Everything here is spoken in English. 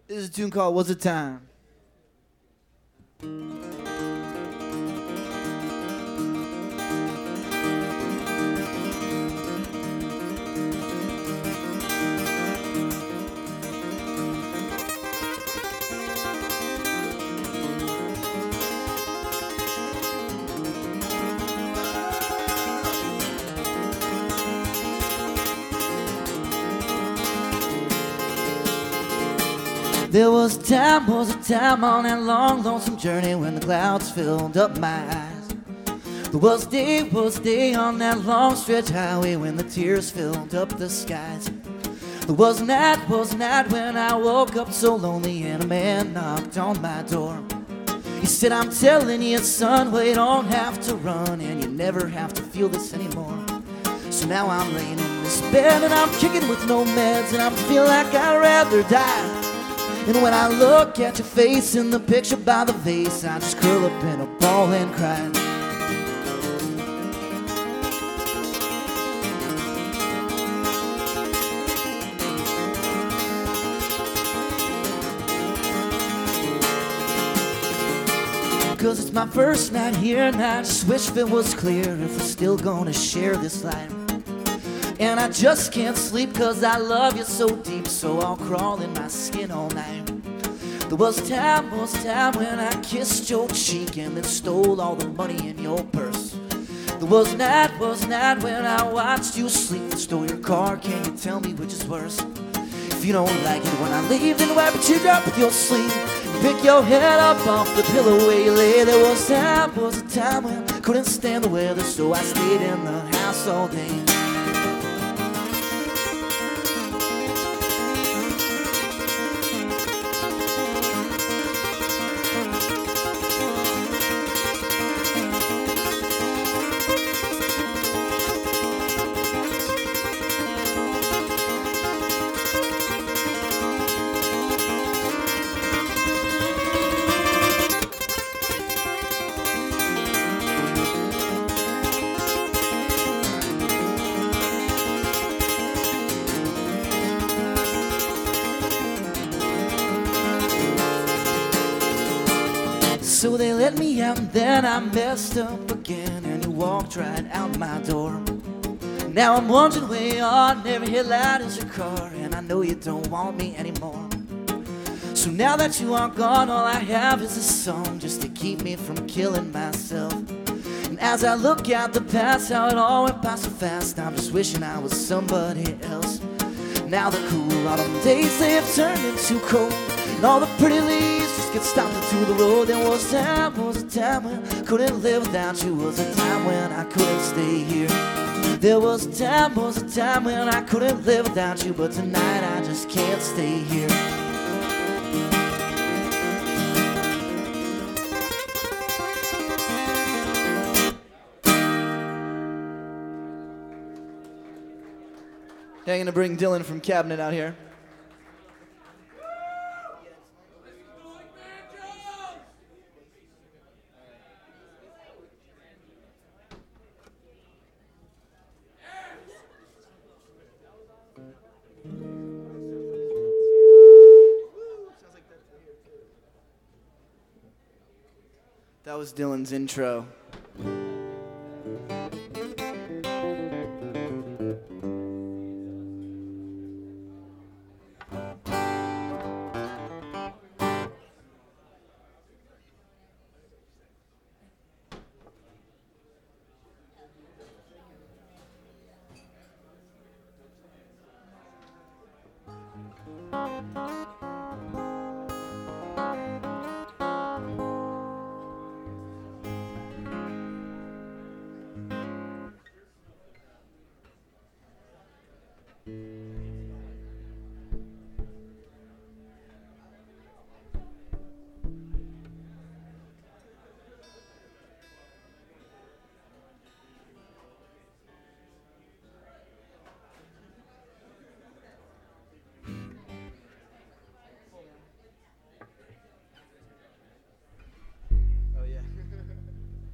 This is a tune called What's the Time? There was a time on that long, lonesome journey when the clouds filled up my eyes. There was a day on that long stretch highway when the tears filled up the skies. There was a night when I woke up so lonely and a man knocked on my door. He said, I'm telling you, son, well, you don't have to run and you never have to feel this anymore. So now I'm laying in this bed and I'm kicking with no meds and I'm feeling like I'd rather die. And when I look at your face in the picture by the vase, I just curl up in a ball and cry. Cause it's my first night here and I just wish if it was clear if we're still gonna share this life. And I just can't sleep cause I love you so deep, so I'll crawl in my skin all night. There was a time when I kissed your cheek and then stole all the money in your purse. There was a night when I watched you sleep and stole your car. Can you tell me which is worse? If you don't like it when I leave, then wipe a teardrop with your sleeve and pick your head up off the pillow where you lay. There was a time when I couldn't stand the weather, so I stayed in the house all day. So they let me out and then I messed up again and you walked right out my door. Now I'm wondering where you are, never hit loud as your car, and I know you don't want me anymore. So now that you are gone, all I have is a song just to keep me from killing myself. And as I look at the past, how it all went by so fast, I'm just wishing I was somebody else. Now the cool autumn days, they have turned into cold, and all the pretty leaves just get stomped into the road. There was a time when I couldn't live without you. Was a time when I couldn't stay here. There was a time when I couldn't live without you, but tonight I just can't stay here. I'm gonna bring Dylan from Cabinet out here. That was Dylan's intro.